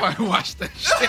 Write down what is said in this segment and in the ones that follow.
Nobody watched that shit.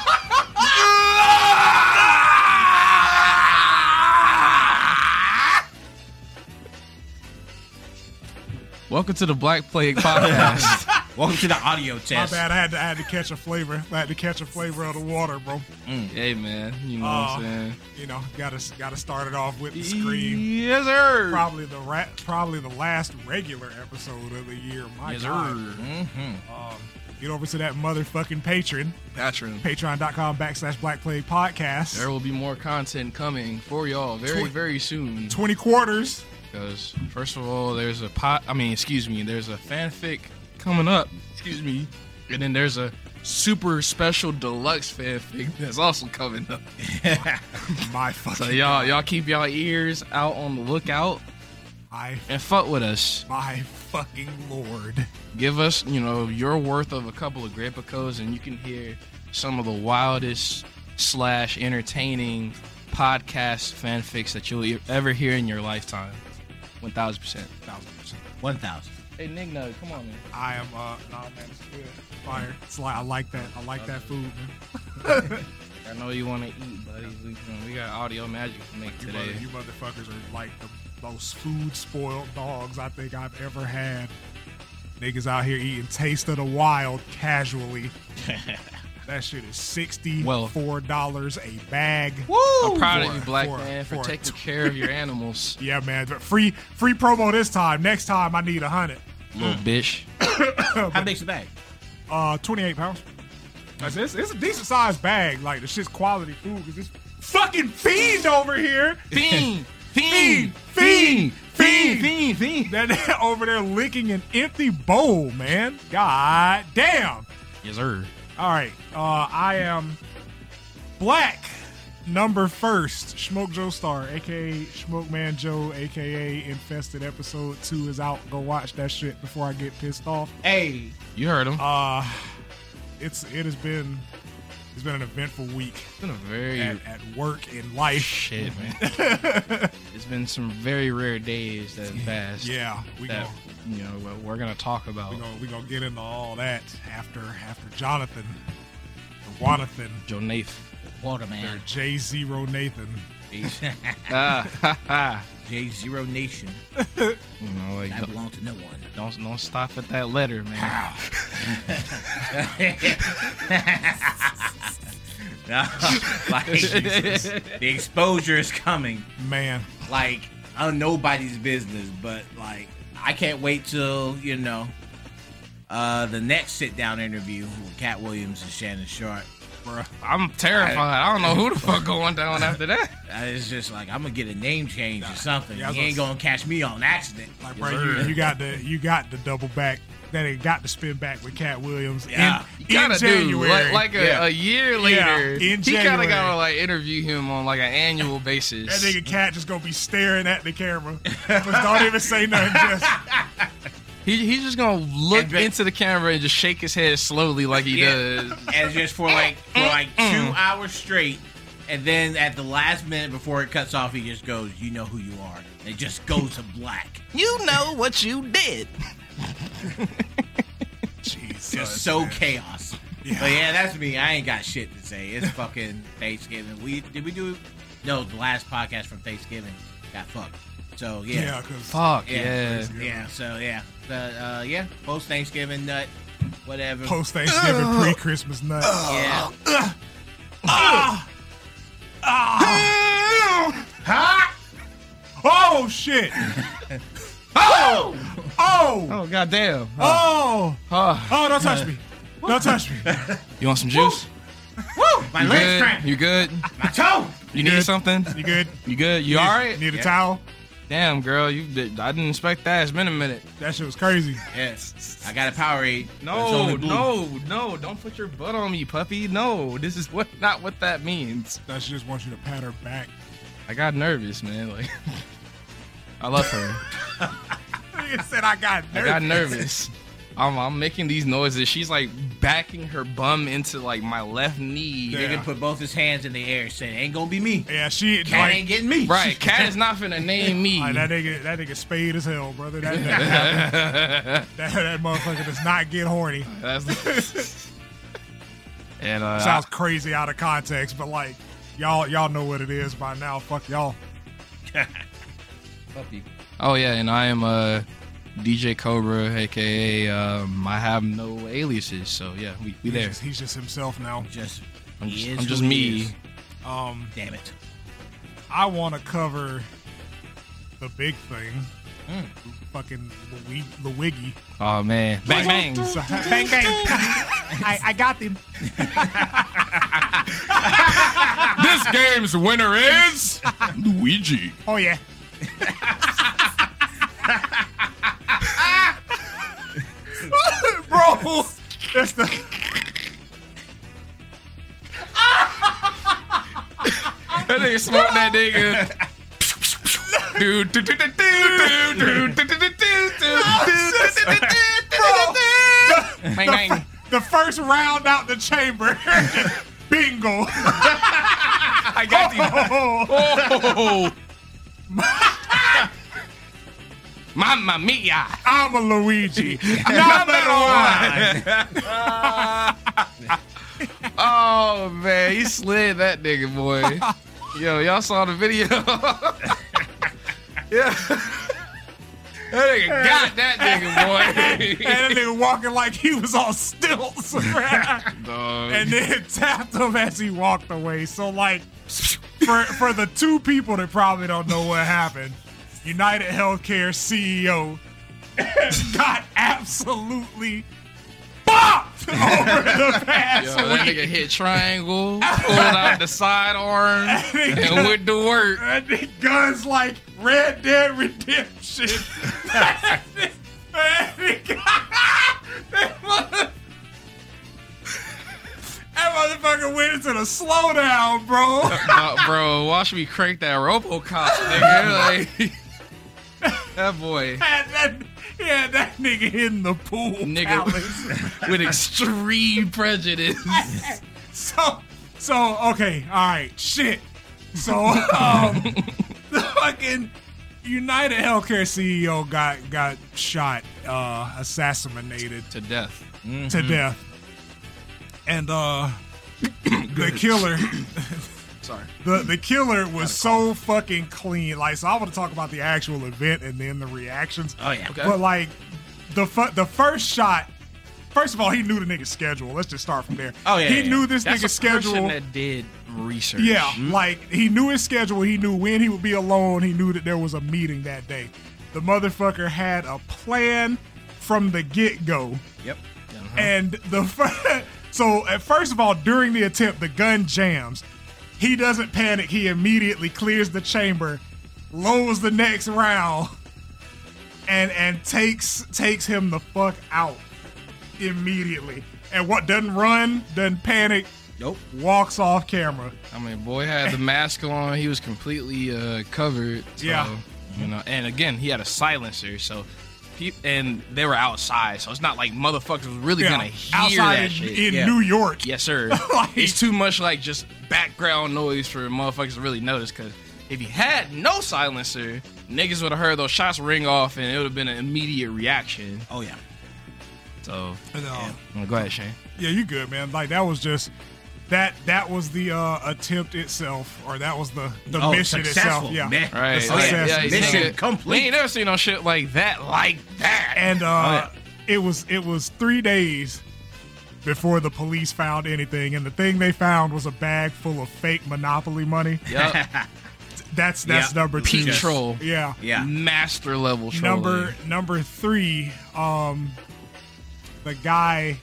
Welcome to the Black Plague Podcast. Welcome to the audio test. My bad, I had to catch a flavor. I had to catch a flavor of the water, bro. Hey man, you know what I'm saying? You know, gotta start it off with the scream. Yes, sir. Probably the last regular episode of the year. My Yes, God. sir. Get over to that motherfucking Patreon. Patreon.com/Black Plague Podcast. There will be more content coming for y'all very soon. 20 quarters. Because first of all, there's a there's a fanfic coming up. And then there's a super special deluxe fanfic that's also coming up. My fucking So y'all keep y'all ears out on the lookout and fuck with us. My fucking Lord. Give us, your worth of a couple of Grappa codes, and you can hear some of the wildest / entertaining podcast fanfics that you'll ever hear in your lifetime. 1,000%. 1,000. Hey, Nick Nug, come on, man. I am, nah, man, it's good. Fire. It's like, I like that. I like that food, man. I know you want to eat, buddy. We got audio magic to make today. You motherfuckers are like the most food-spoiled dogs I think I've ever had. Niggas out here eating Taste of the Wild casually. That shit is $64 a bag. Woo! I'm proud of you, black man, for taking care of your animals. Yeah, man. But free promo this time. Next time, I need 100. Little bitch. How big's the bag? 28 pounds. It's a decent sized bag. Like, the shit's quality food. Cause this fucking fiend over here. Fiend. That over there licking an empty bowl, man. God damn. Yes, sir. All right. I am Black number first. Smoke Joe Star, a.k.a. Smoke Man Joe, a.k.a. Infested Episode 2 is out. Go watch that shit before I get pissed off. Hey. You heard him. It's been an eventful week. It's been a very at work in life. Shit, man. It's been some very rare days that have passed. Yeah, we're gonna talk about. We're gonna get into all that after Jonathan, or Wanathan, Joe Nathan, Waterman, J0 Nathan, J0 Nation. I belong to no one. Don't stop at that letter, man. Like, the exposure is coming, man. Like, nobody's business, but like, I can't wait till the next sit down interview with Cat Williams and Shannon Sharp. Bruh, I'm terrified. I don't know who the fuck going down after that. It's just like, I'm gonna get a name change or something. He ain't gonna catch me on accident. Like, bro, you got the double back. That ain't got to spin back with Cat Williams. Yeah, in January. A year later. In he kind of January. gotta interview him on an annual basis. That nigga Cat just gonna be staring at the camera. Just don't even say nothing. Just he's just gonna look into the camera and just shake his head slowly like he does. And just for 2 hours straight. And then at the last minute before it cuts off, he just goes, "You know who you are." And it just goes to black. You know what you did. Jesus, just so man. chaos. Yeah. But yeah, that's me. I ain't got shit to say. It's fucking Thanksgiving. No, the last podcast from Thanksgiving got fucked. So yeah. Yeah, cause fuck yeah. So yeah. But post Thanksgiving nut, whatever. Post Thanksgiving, pre Christmas nut. Yeah. Oh shit! Oh goddamn! Oh! Don't touch me! Don't touch me! You want some juice? Woo! My leg's Good? cramping. You good? My toe. You need something? You good? You good? You all right? Need a towel? Damn, girl, I didn't expect that. It's been a minute. That shit was crazy. Yes. I got a Powerade. No, don't put your butt on me, puppy. No, this is not what that means. That she just wants you to pat her back. I got nervous, man. Like, I love her. You said I got nervous. I got nervous. I'm making these noises. She's like backing her bum into my left knee. Yeah. Nigga put both his hands in the air, saying, "Ain't gonna be me." Yeah, Cat ain't getting me. Right, Cat is not finna name me. That nigga spade as hell, brother. That motherfucker does not get horny. And Sounds crazy out of context, but like y'all know what it is by now. Fuck y'all. oh yeah, and I am DJ Cobra, aka I have no aliases. So yeah, we there. He's just himself now. I'm He is just who me. he is. Damn it. I want to cover the big thing. Fucking Luigi. Oh man, bang bang. So, bang bang. I got him. This game's winner is Luigi. Oh yeah. Bro, that's the. That nigga smoked that nigga. Bang bang. The first round out the chamber. Bingo. I got you. Oh. Mamma mia. I'm a Luigi. Number one. Oh man, he slid that nigga, boy. Yo, y'all saw the video? Yeah. That nigga got that nigga, boy. And that nigga walking like he was on stilts. Dog. And then tapped him as he walked away. So like, for the two people that probably don't know what happened, United Healthcare CEO got absolutely bopped over the past Yo, that week. nigga hit triangle, pulled out the sidearm, and went to work. That nigga guns like Red Dead Redemption. That motherfucker went into the slowdown, bro. Bro, watch me crank that RoboCop, nigga. Like, that boy. That nigga in the pool. Nigga with extreme prejudice. So, okay, all right, shit. So, the fucking United Healthcare CEO got shot, assassinated To death. to death, and the killer. Sorry. The killer was so fucking clean. Like, so I want to talk about the actual event and then the reactions. Oh yeah. Okay. But like, the first shot. First of all, he knew the nigga's schedule. Let's just start from there. Oh, yeah, he yeah, knew this That's nigga's a person schedule. that did research. Yeah, like he knew his schedule. He knew when he would be alone. He knew that there was a meeting that day. The motherfucker had a plan from the get-go. Yep. And so first of all, during the attempt, the gun jams. He doesn't panic. He immediately clears the chamber, loads the next round, and takes him the fuck out immediately. And what doesn't run, doesn't panic, Nope. walks off camera. I mean, boy had the mask on. He was completely covered. So, Yeah. You know, and again, he had a silencer. So, and they were outside. So it's not like motherfuckers was really gonna hear outside that in, shit. in Yeah. New York. Yes, sir. Like- It's too much like just background noise for motherfuckers to really notice. Because if he had no silencer, niggas would have heard those shots ring off, and it would have been an immediate reaction. Oh yeah. So, No. go ahead, Shane. Yeah, you good, man. Like that was just that was the attempt itself, or that was the mission successful. itself. Yeah. Man. Right. Success. Yeah, Mission nigga, complete. We ain't never seen no shit like that. And yeah. it was 3 days before the police found anything, and the thing they found was a bag full of fake Monopoly money. Yep. That's Yeah. number 2. Peak troll. Yeah. Yeah. Master level trolling. Number 3, the guy's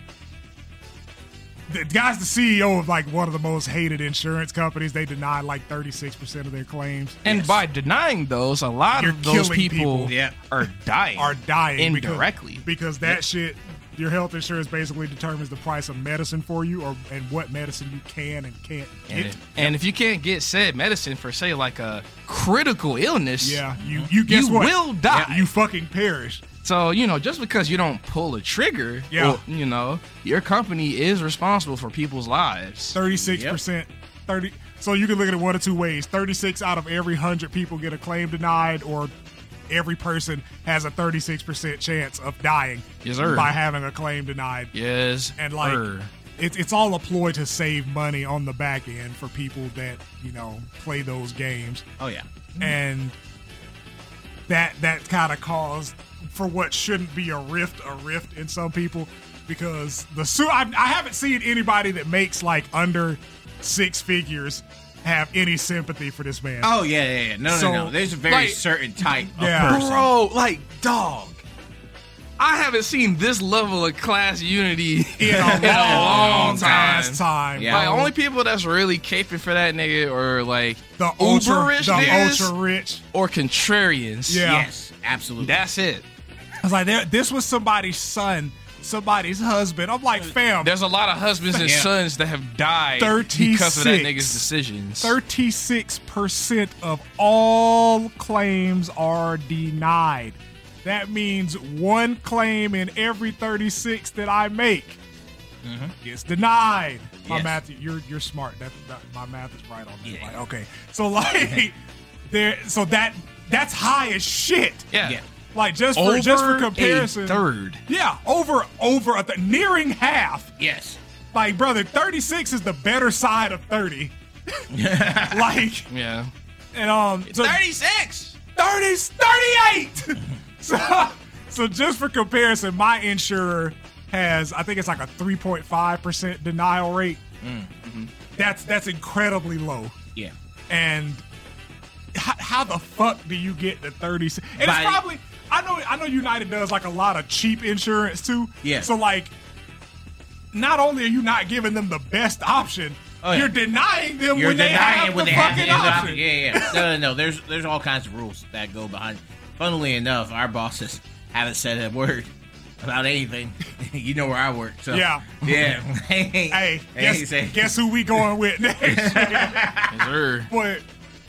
the CEO of like one of the most hated insurance companies. They denied like 36% of their claims. And by denying those, a lot You're of those killing people people. Yeah. are dying. indirectly. because that shit, your health insurance basically determines the price of medicine for you, and what medicine you can and can't get. And if you can't get said medicine for, say, like a critical illness, Yeah, you guess you what? will die. You fucking perish. So, just because you don't pull a trigger, Yeah. well, your company is responsible for people's lives. 36%. 30. So you can look at it one of two ways. 36 out of every 100 people get a claim denied, or every person has a 36% chance of dying Yes, sir. by having a claim denied. Yes. And like, sir. it's all a ploy to save money on the back end for people that, play those games. Oh yeah. And that kind of caused for what shouldn't be a rift in some people, because I haven't seen anybody that makes like under 6 figures have any sympathy for this man. Oh yeah. No. There's a very certain type of person. Bro, dog. I haven't seen this level of class unity in a long time. Yeah. Like, only people that's really caping for that nigga are like the ultra rich or contrarians. Yeah. Yes, absolutely. That's it. I was like, this was somebody's son, somebody's husband. I'm like, fam. There's a lot of husbands and sons that have died 36, because of that nigga's decisions. 36% of all claims are denied. That means one claim in every 36 that I make gets denied. My Yes. math, you're smart. My math is right on that. Yeah. Like, okay, so like that's high as shit. Yeah. Like just for comparison, a third. yeah, over nearing half. Yes. Like, brother, 36 is the better side of 30. Like, Yeah. and so 36. 38. So just for comparison, my insurer has, I think it's like a 3.5% denial rate. Mm-hmm. That's incredibly low. Yeah. And how the fuck do you get to 36? And it's By- probably, I know United does like a lot of cheap insurance too. Yeah. So like, not only are you not giving them the best option, you're denying them when they have the fucking option. Yeah. No. There's all kinds of rules that go behind. Funnily enough, our bosses haven't said a word about anything. You know where I work, so Yeah. Hey, guess who we going with next? Yes, sir. But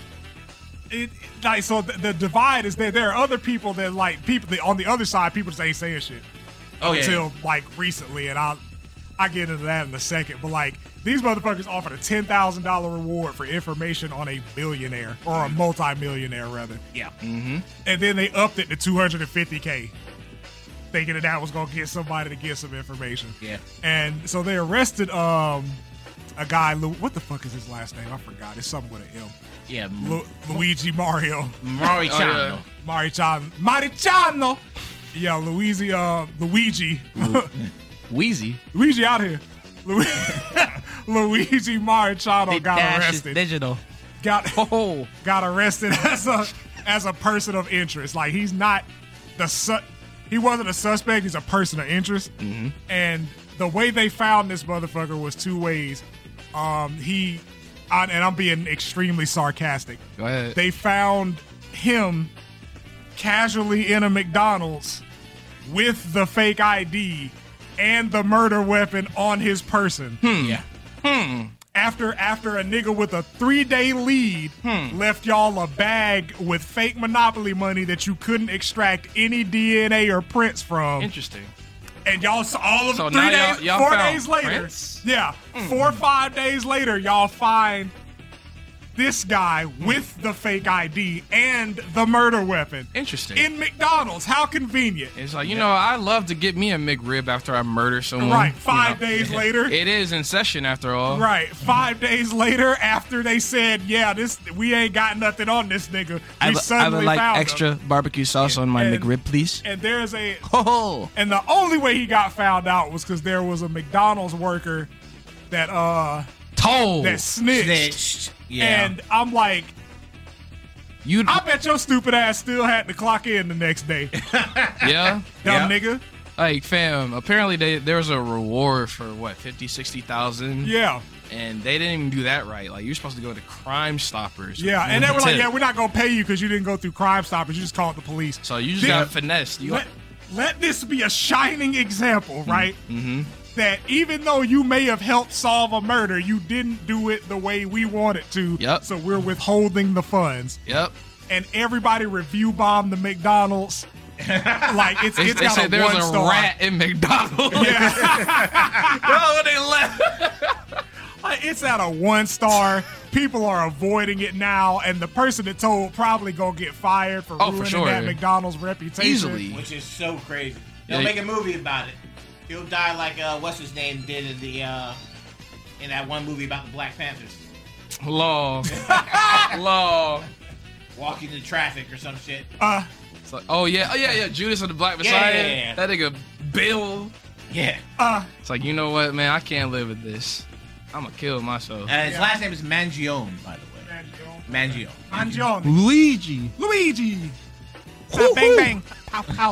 so the divide is that there are other people that like people on the other side, people just ain't saying shit until like recently, and I'll get into that in a second. But like, these motherfuckers offered a $10,000 reward for information on a billionaire or a multi-millionaire rather. Yeah. Mm-hmm. And then they upped it to $250K, thinking that was gonna get somebody to get some information. Yeah. And so they arrested a guy. What the fuck is his last name? I forgot. It's something with an M. Yeah. Luigi Mario. Mauriciano. Mariciano. Yeah, Luigi. Wheezy. Luigi out here. Luigi Mariciano got arrested. Digital. Got arrested as a person of interest. Like, he's not he wasn't a suspect. He's a person of interest. Mm-hmm. And the way they found this motherfucker was 2 ways. And I'm being extremely sarcastic. Go ahead. They found him casually in a McDonald's with the fake ID and the murder weapon on his person. Yeah. After a nigga with a 3-day lead left y'all a bag with fake Monopoly money that you couldn't extract any DNA or prints from. Interesting. And y'all saw all of So 3 now days, y'all 4 found days later. prints? Yeah. 4 or 5 days later, y'all find this guy with the fake ID and the murder weapon. Interesting. In McDonald's. How convenient. It's like, I love to get me a McRib after I murder someone. Right. 5 days later. It is in session after all. Right. 5 days later, after they said, we ain't got nothing on this nigga, I suddenly would like found extra him. barbecue sauce on my And- McRib, please. And there's a... Oh. And the only way he got found out was because there was a McDonald's worker that Told. that snitched. Yeah. And I'm like, I bet your stupid ass still had to clock in the next day. Yeah. Dumb nigga. Like, fam, apparently there was a reward for, 50, 60,000? Yeah. And they didn't even do that right. Like, you're supposed to go to Crime Stoppers. Yeah. And they were like, we're not going to pay you because you didn't go through Crime Stoppers. You just called the police. So you just got finessed. Let this be a shining example, right? Mm-hmm. That even though you may have helped solve a murder, you didn't do it the way we wanted to. Yep. So we're withholding the funds. Yep. And everybody review bombed the McDonald's. Like it's They got said a there was 1 a star. rat in McDonald's. Yeah. Oh, they left. Like, it's at a 1 star. People are avoiding it now, and the person that told probably gonna get fired for ruining sure. that McDonald's reputation. Easily. Which is so crazy. They'll Yeah. make a movie about it. He'll die like what's his name did in the in that one movie about the Black Panthers. Law. Law. Walking in traffic or some shit. It's like, oh yeah, Judas and the Black Messiah. Yeah. That nigga Bill. Yeah. It's like, you know what, man, I can't live with this. I'm gonna kill myself. His last name is Mangione, by the way. Mangione. Mangione. Luigi. Luigi. Bang bang. Pow pow.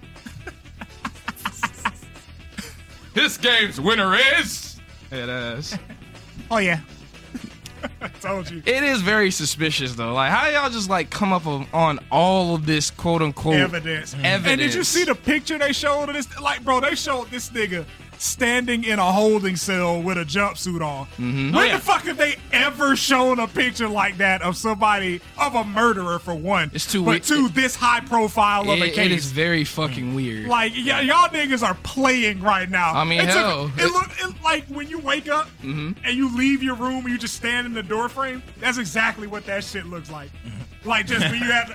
This game's winner is. It is. Oh yeah. I told you. It is very suspicious though. Like, how y'all just like come up on all of this quote unquote Evidence. evidence? And did you see the picture they showed of this? Like, bro, they showed this nigga standing in a holding cell with a jumpsuit on. Mm-hmm. When the fuck have they ever shown a picture like that of somebody, of a murderer for one? It's too but weird. two, this high profile of a It case. is very fucking weird. Like, y'all niggas are playing right now. I mean, hell. It like when you wake up Mm-hmm. and you leave your room and you just stand in the door frame. That's exactly what that shit looks like. Like, just when you have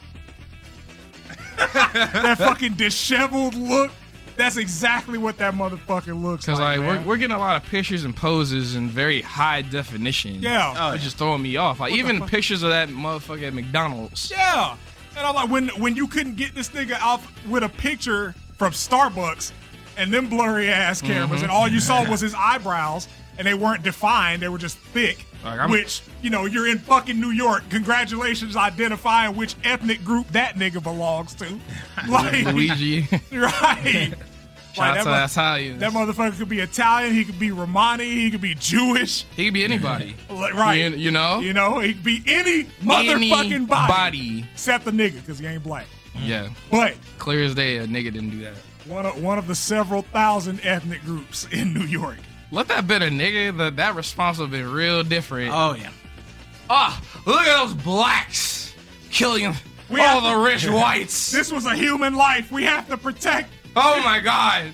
that fucking disheveled look. That's exactly what that motherfucker looks like. Because like man. we're getting a lot of pictures and poses in very high definition. Yeah. Which is throwing me off. Like, even pictures of that motherfucker at McDonald's. Yeah. And I'm like, when you couldn't get this nigga out with a picture from Starbucks and them blurry ass cameras, and all you saw was his eyebrows, and they weren't defined, they were just thick. Like, which, you know, you're in fucking New York. Congratulations identifying which ethnic group that nigga belongs to. Like, Luigi. right. Shout out to that Italians. That motherfucker could be Italian, he could be Romani, he could be Jewish. He could be anybody. Like, right. You know? You know, he could be any motherfucking body. Except the nigga, because he ain't black. Yeah. But Clear as day, a nigga didn't do that. one of the several thousand ethnic groups in New York. Let that been a nigga, that response would have been real different. Oh yeah. Look at those blacks killing all the rich whites. This was a human life. We have to protect. Oh my god.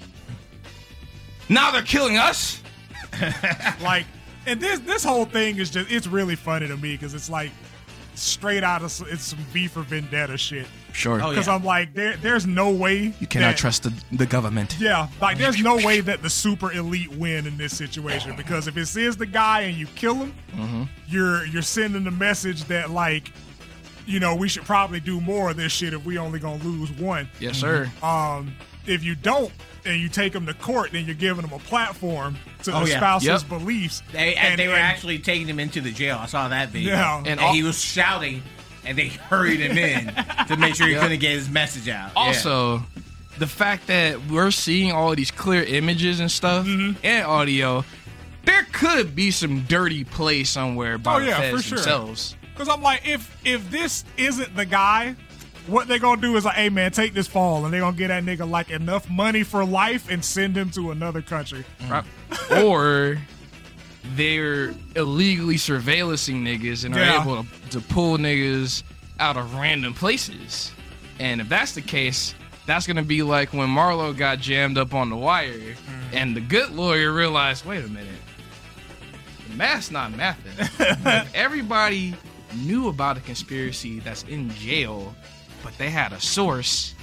Now they're killing us? Like, and this whole thing is just, it's really funny to me because it's like straight out of it's some V for Vendetta shit. Sure. Because I'm like, there's no way You cannot trust the government. Yeah, like there's no way that the super elite win in this situation, because if it is the guy and you kill him, you're sending the message that, like, you know, we should probably do more of this shit if we only gonna lose one. Yes, sir. If you don't and you take them to court, then you're giving them a platform to Oh, yeah. espouse his Yep. beliefs. They were actually taking him into the jail. I saw that video. Yeah. And, And he was shouting, and they hurried him in to make sure he couldn't get his message out. Also, the fact that we're seeing all these clear images and stuff and audio, there could be some dirty play somewhere by the feds for sure. themselves. Because I'm like, if this isn't the guy, what they gonna do is like, hey man, take this fall, and they gonna get that nigga like enough money for life and send him to another country. Right? Or they're illegally surveillancing niggas and are Yeah. able to pull niggas out of random places. And if that's the case, that's going to be like when Marlo got jammed up on the wire and the good lawyer realized, wait a minute, the math's not mathing. Like, everybody knew about a conspiracy that's in jail, but they had a source.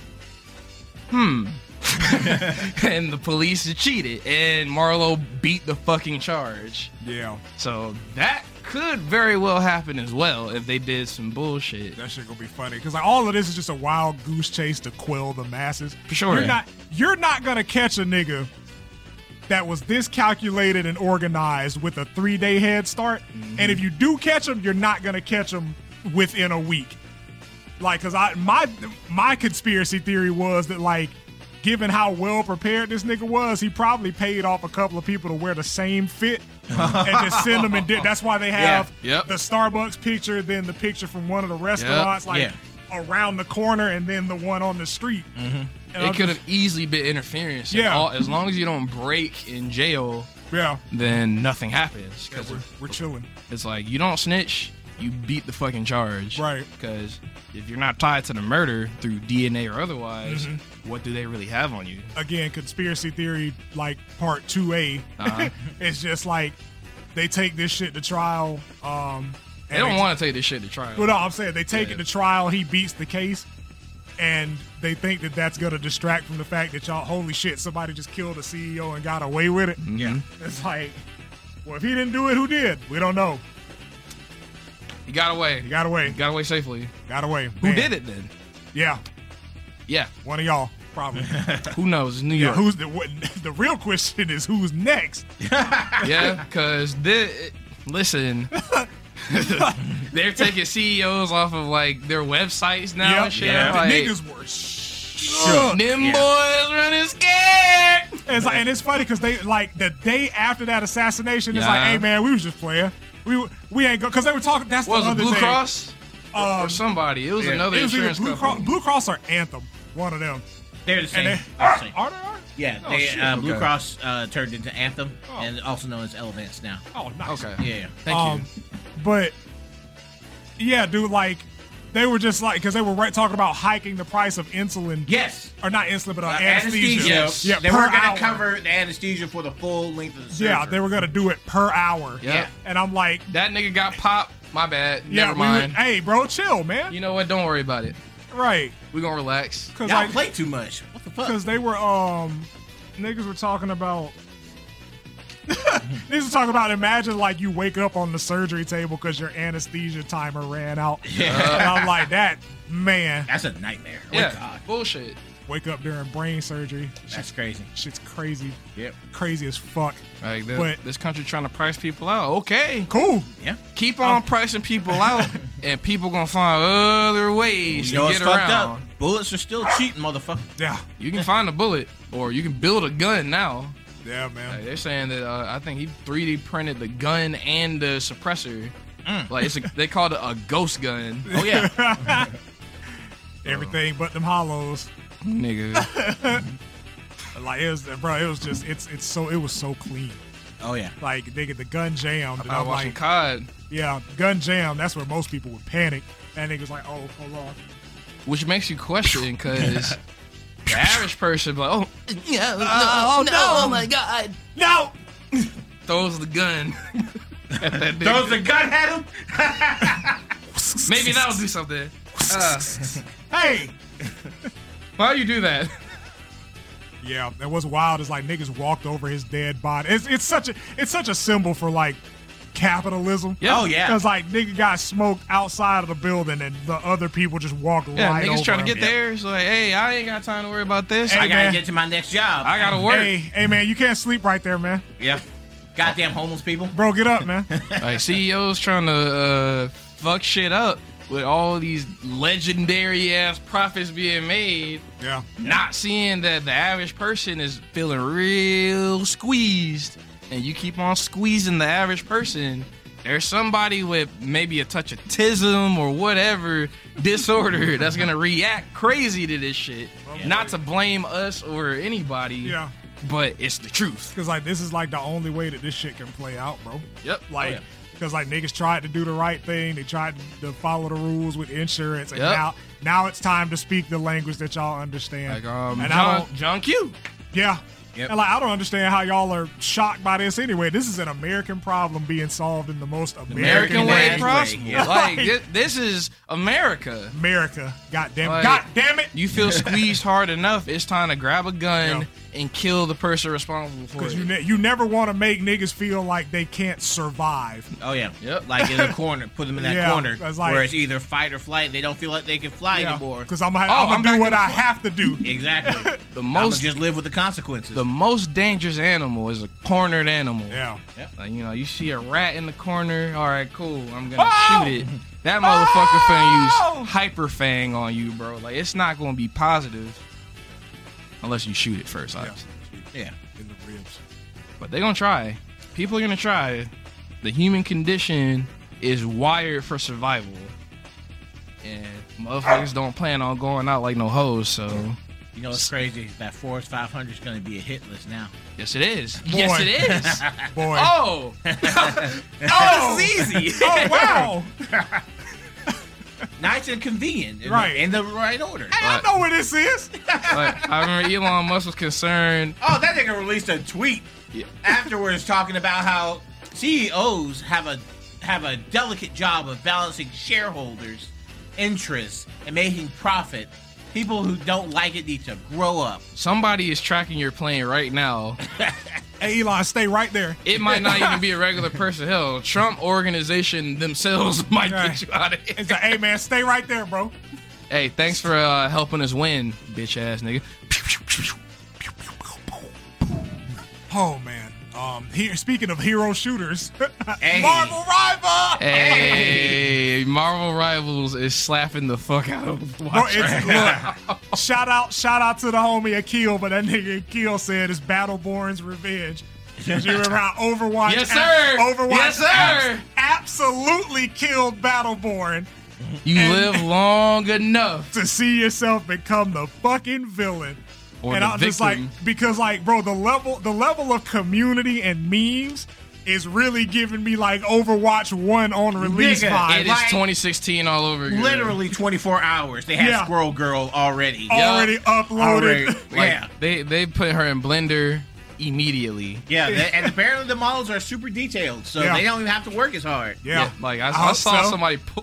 And the police had cheated, and Marlo beat the fucking charge. Yeah, So that could very well happen as well if they did some bullshit. that shit gonna be funny because like, all of this is just a wild goose chase to quell the masses. For sure. You're not gonna catch a nigga that was this calculated and organized with a 3-day head start. And if you do catch him, you're not gonna catch him within a week. Like, cause my conspiracy theory was that, like, given how well prepared this nigga was, he probably paid off a couple of people to wear the same fit and just send them and that's why they have Yep. the Starbucks picture, then the picture from one of the restaurants, around the corner, and then the one on the street. And It could have easily been interference. Yeah. As long as you don't break in jail, Yeah, then nothing happens. Because we're chilling. it's like, you don't snitch, you beat the fucking charge. Right. Because if you're not tied to the murder through DNA or otherwise, what do they really have on you? Again, conspiracy theory, like part 2A. It's just like they take this shit to trial. They don't want to take this shit to trial. Well, no, I'm saying they take it to trial. He beats the case, and they think that that's gonna distract from the fact that y'all, holy shit, somebody just killed a CEO and got away with it. Yeah. It's like, well, if he didn't do it, who did? We don't know. He got away. He got away. Got away safely. Got away. Who Man. did it then? Yeah, Yeah. one of y'all probably. Who knows? It's New Yeah, York. the real question is who's next? Yeah, because listen, they're taking CEOs off of like their websites now and shit. yeah. Like, The niggas were shook. them boys running scared. And it's funny because they like the day after that assassination, it's Yeah. like, hey man, we was just playing. We ain't go because they were talking. That's Was the it other Blue day. Cross or somebody? It was another It was either insurance Blue company. Blue Cross or Anthem, one of them. They're the same. And they, They're the same. are they? Yeah, Oh, they, shit. Blue Okay. Cross turned into Anthem, and also known as Elevance now. Oh, nice. Okay. Yeah. Thank you. But yeah, dude, like they were just like because they were talking about hiking the price of insulin. Yes. Or not insulin, but anesthesia. Yes. Yeah, They per were going hour. to cover the anesthesia for the full length of the surgery. Yeah, they were gonna do it per hour. Yeah. And I'm like, That nigga got popped. My bad. yeah, Never mind. hey, bro, chill, man. You know what? Don't worry about it. Right? We're gonna relax. Because Y'all like, play too much. What the fuck? because they were niggas were talking about. Niggas were talking about imagine like you wake up on the surgery table because your anesthesia timer ran out. Yeah. And I'm like, that man, That's a nightmare. Oh, Yeah. God. Bullshit. wake up during brain surgery. That's crazy. Shit's crazy. Yep. Crazy as fuck. Like But- this country trying to price people out. Okay. Cool. Yeah. Keep on pricing people out, and people gonna find other ways You know to what's get fucked around. up? Bullets are still cheating, motherfucker. Yeah. You can find a bullet, or you can build a gun now. Yeah, man. Like, they're saying that I think he 3D printed the gun and the suppressor. Like they called it a ghost gun. Oh, yeah. Everything but them hollows. Nigga. Like it was, bro. It was just it was so clean. Oh, yeah. Like nigga, the gun jammed. And I I'm was watching like, COD, yeah, gun jam. That's where most people would panic. And niggas like, oh, hold on. which makes you question because the average person be like, oh, yeah, no, my god, No. throws the gun. At that nigga. Throws the gun at him? Maybe that'll do something. Hey. Why you do that? Yeah, that was wild. It's like niggas walked over his dead body. It's such a symbol for like capitalism. Yeah. Oh, yeah. Because like nigga got smoked outside of the building and the other people just walked Yeah, right over niggas trying to him. get there. It's like, hey, I ain't got time to worry about this. Hey, I gotta man. get to my next job. I gotta work. Hey man, you can't sleep right there, man. Yeah. Goddamn homeless people. Bro, get up, man. Like CEOs trying to fuck shit up with all these legendary ass profits being made, Yeah. not seeing that the average person is feeling real squeezed, and you keep on squeezing the average person. There's somebody with maybe a touch of tism or whatever disorder that's gonna react crazy to this shit. Not to blame us or anybody, Yeah. but it's the truth. Because like this is like the only way that this shit can play out, bro. Yep. Like, Oh, yeah. because like niggas tried to do the right thing, they tried to follow the rules with insurance, and Yep. now it's time to speak the language that y'all understand. Like and I don't, John Q. yeah. Yep. And like I don't understand how y'all are shocked by this anyway. This is an American problem being solved in the most American way way, possible. yeah. Like this is America. America, goddamn, Like, god damn it! You feel squeezed hard enough, it's time to grab a gun and kill the person responsible for Because it. you never want to make niggas feel like they can't survive. Oh, yeah. Yep. Like in a corner. Put them in that Yeah, corner that's like- where it's either fight or flight. They don't feel like they can fly anymore. Because I'm gonna I'm back do in what the I front. have to do. Exactly. the I'm gonna most just live with the consequences. the most dangerous animal is a cornered animal. Yeah. Like, you know, you see a rat in the corner, all right, cool, I'm gonna Oh! shoot it. That motherfucker finna use hyper fang on you, bro. Like, it's not gonna be positive unless you shoot it first, obviously. yeah. In the ribs. But they're gonna try. People are gonna try. The human condition is wired for survival. And motherfuckers don't plan on going out like no hoes, so You know what's crazy? That Forest 500 is going to be a hit list now. yes it is. Yes it is. Boy. Oh! Oh! This is easy. Oh, wow. Nice and convenient. Right. In the right order. Hey, I know where this is. Like, I remember Elon Musk was concerned. Oh, that nigga released a tweet Yeah. afterwards talking about how CEOs have a delicate job of balancing shareholders' interests and making profit. People who don't like it need to grow up. Somebody is tracking your plane right now. Hey, Elon, stay right there. It might not even be a regular person. Hell, Trump organization themselves might get you out of here. It's like, hey, man, stay right there, bro. Hey, thanks for helping us win, bitch ass nigga. Oh, man. Here, speaking of hero shooters, Hey. Marvel Rival. Hey, Marvel Rivals is slapping the fuck out of Bro, Watch. look, shout out to the homie Akil, but that nigga Akil said it's Battleborn's revenge. Did you remember how Overwatch? Yes, sir. Overwatch, Yes, sir. Absolutely killed Battleborn You live long enough. to see yourself become the fucking villain. Or And the I'm just like, victim. because like, bro, the level of community and memes is really giving me like Overwatch 1 on release Nigga, vibes. It is like- 2016 all over again. Literally 24 hours. They had Yeah. Squirrel Girl already. Already uploaded. Already. Like, Yeah. They put her in Blender immediately. Yeah, and apparently the models are super detailed, so Yeah. they don't even have to work as hard. Yeah. Like I I hope saw so. somebody pull.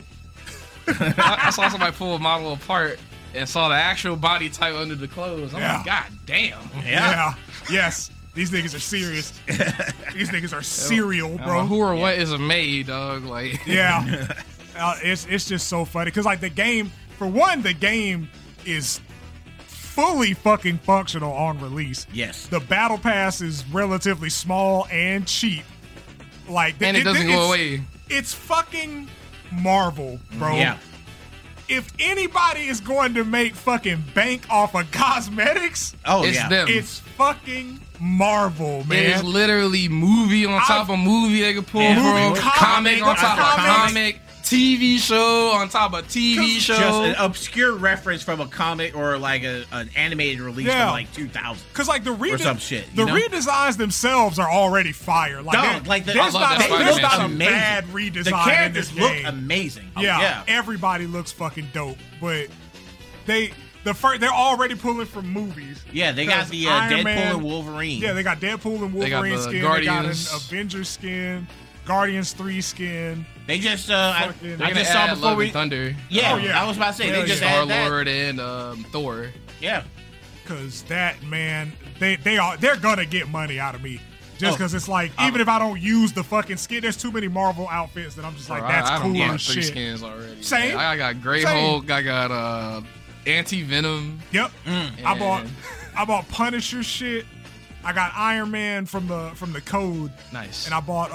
I saw somebody pull a model apart and saw the actual body type under the clothes. I'm Yeah. like, God damn. Yeah. Yes. These niggas are serious. These niggas are serial, bro. Who or what is a maid, dog? Like, Yeah. It's just so funny because like the game, for one, the game is fully fucking functional on release. Yes. The battle pass is relatively small and cheap. Like, and it doesn't go away. It's fucking Marvel, bro. Yeah. If anybody is going to make fucking bank off of cosmetics, Oh, It's yeah. them. it's fucking Marvel, It man. is literally movie on top of movie they could pull Yeah. from, Movie, comic on top of comics. comic, TV show on top of TV show. Just an obscure reference from a comic or like an animated release Yeah. from like 2000. Because like the some shit, the you know? redesigns themselves are already fire. Like, Dog, like there's I love not, that there's Spider-Man not a suit. amazing. bad redesign The in characters this look game. amazing. Yeah, everybody looks fucking dope, but they're already pulling from movies. Yeah, they got 'Cause the Iron Deadpool Man- and Wolverine. Yeah, they got Deadpool and They got Wolverine the skin. Guardians. They got an Avengers skin, Guardians 3 skin. They just Fucking- I They're just gonna saw add before Love we and Thunder, Yeah, Oh, yeah. I was about to say Hell they just yeah. Star added that. Lord and Thor. Yeah. Cause that man, they're gonna get money out of me. Just Oh. because it's like, even if I don't use the fucking skin, there's too many Marvel outfits that I'm just like, Bro, that's I cool don't as got 3 shit. skins already. Same. I got Grey Same. Hulk. I got Anti-Venom. Yep. I And- bought Punisher shit. I got Iron Man from the code, Nice. and I bought